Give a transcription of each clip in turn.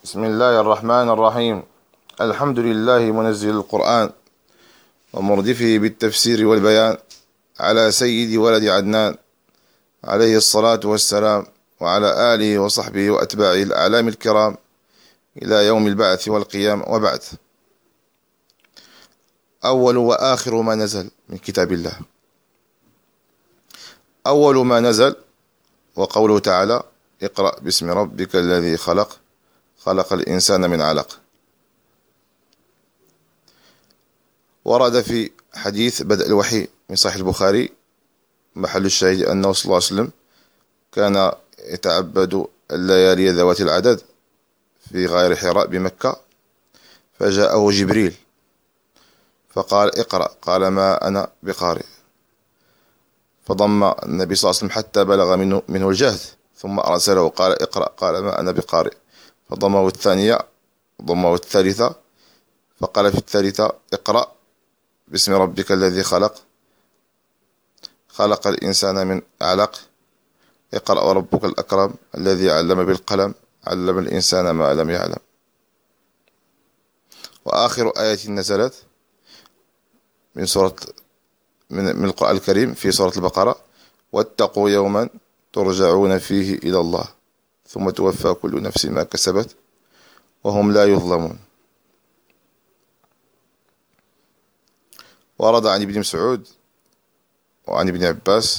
بسم الله الرحمن الرحيم. الحمد لله منزل القرآن ومردفه بالتفسير والبيان على سيد ولد عدنان عليه الصلاة والسلام وعلى آله وصحبه وأتباعه الأعلام الكرام إلى يوم البعث والقيام. وبعد، أول وآخر ما نزل من كتاب الله. أول ما نزل وقوله تعالى: اقرأ باسم ربك الذي خلق خلق الإنسان من علق. ورد في حديث بدء الوحي من صحيح البخاري محل الشاهد أنه صلى الله عليه وسلم كان يتعبد الليالي ذوات العدد في غار حراء بمكة، فجاءه جبريل فقال: اقرأ. قال: ما أنا بقارئ. فضم النبي صلى الله عليه وسلم حتى بلغ منه الجهد، ثم أرسله قال: اقرأ. قال: ما أنا بقارئ. فضمه الثانية، ضمه الثالثة، فقال في الثالثة: اقرأ باسم ربك الذي خلق خلق الإنسان من علق اقرأ وربك الأكرم الذي علم بالقلم علم الإنسان ما لم يعلم. وآخر آية نزلت من القرآن الكريم في سورة البقرة: واتقوا يوما ترجعون فيه إلى الله ثم توفى كل نفس ما كسبت وهم لا يظلمون. ورد عن ابن مسعود وعن ابن عباس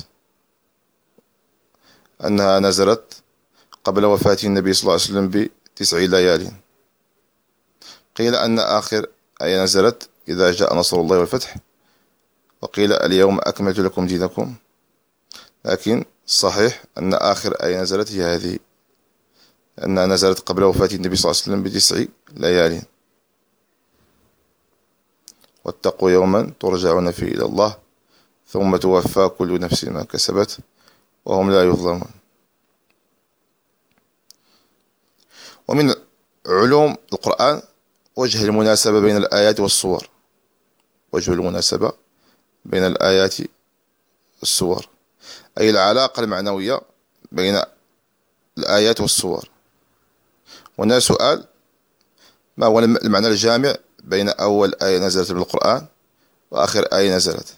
أنها نزلت قبل وفاة النبي صلى الله عليه وسلم ب9 ليال. قيل أن آخر آية نزلت: إذا جاء نصر الله والفتح، وقيل: اليوم أكملت لكم دينكم. لكن الصحيح أن آخر آية نزلت هي هذه، أنها نزلت قبل وفاة النبي صلى الله عليه وسلم ب9 ليال. واتقوا يوما ترجعون فيه إلى الله ثم توفى كل نفس ما كسبت وهم لا يظلمون. ومن علوم القرآن وجه المناسبة بين الآيات والصور. وجه المناسبة بين الآيات والصور أي العلاقة المعنوية بين الآيات والصور. هنا سؤال: ما هو المعنى الجامع بين أول آية نزلت بالقرآن وآخر آية نزلت؟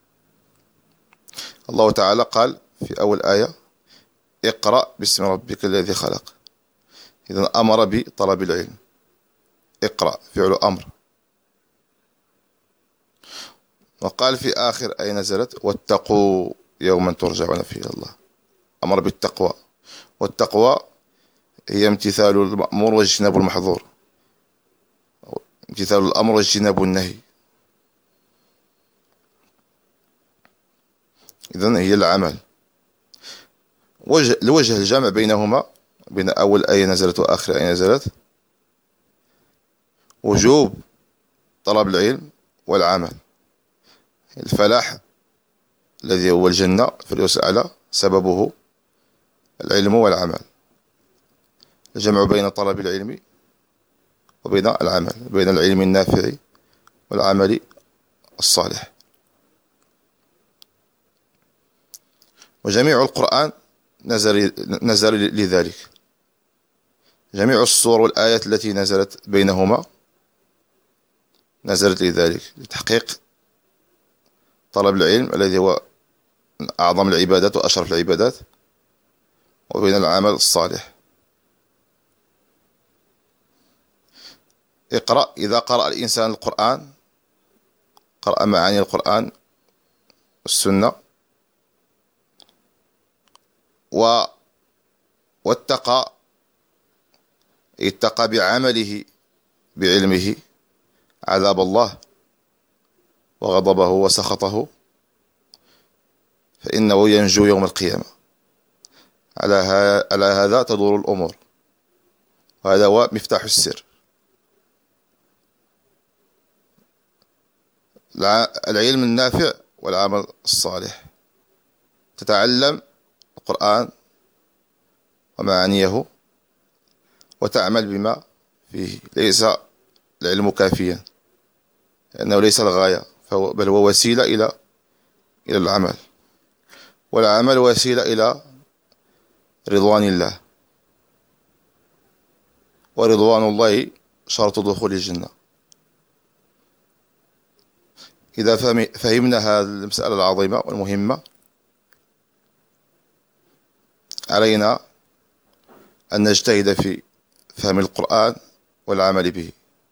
الله تعالى قال في أول آية: اقرأ باسم ربك الذي خلق. إذن أمر بطلب العلم. اقرأ فعل أمر. وقال في آخر آية نزلت: واتقوا يوما ترجعون فيه إلى الله. أمر بالتقوى، والتقوى هي امتثال المأمور واجتناب المحظور، امتثال الأمر واجتناب النهي. إذن هي العمل. لوجه الجمع بينهما، بين أول آية نزلت وآخر آية نزلت: وجوب طلب العلم والعمل. الفلاح الذي هو الجنة في الفردوس الأعلى سببه العلم والعمل. الجمع بين طلب العلم وبين العمل، بين العلم النافع والعمل الصالح. وجميع القرآن نزل لذلك. جميع السور والآيات التي نزلت بينهما نزلت لذلك، لتحقيق طلب العلم الذي هو من أعظم العبادات وأشرف العبادات، وبين العمل الصالح. اقرأ. إذا قرأ الإنسان القرآن قرأ معاني القرآن والسنة، واتقى بعمله بعلمه عذاب الله وغضبه وسخطه، فإنه ينجو يوم القيامة. على هذا تدور الأمور، وهذا هو مفتاح السر. العلم النافع والعمل الصالح. تتعلم القرآن ومعانيه وتعمل بما فيه. ليس العلم كافيا، لأنه ليس الغاية، بل هو وسيلة إلى العمل، والعمل وسيلة إلى رضوان الله. ورضوان الله شرط دخول الجنة. إذا فهمنا هذه المسألة العظيمة والمهمة، علينا أن نجتهد في فهم القرآن والعمل به.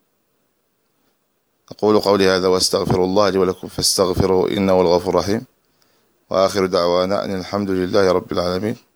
أقول قولي هذا وأستغفر الله لي ولكم فاستغفروه إنه الغفور الرحيم، وآخر دعوانا أن الحمد لله رب العالمين.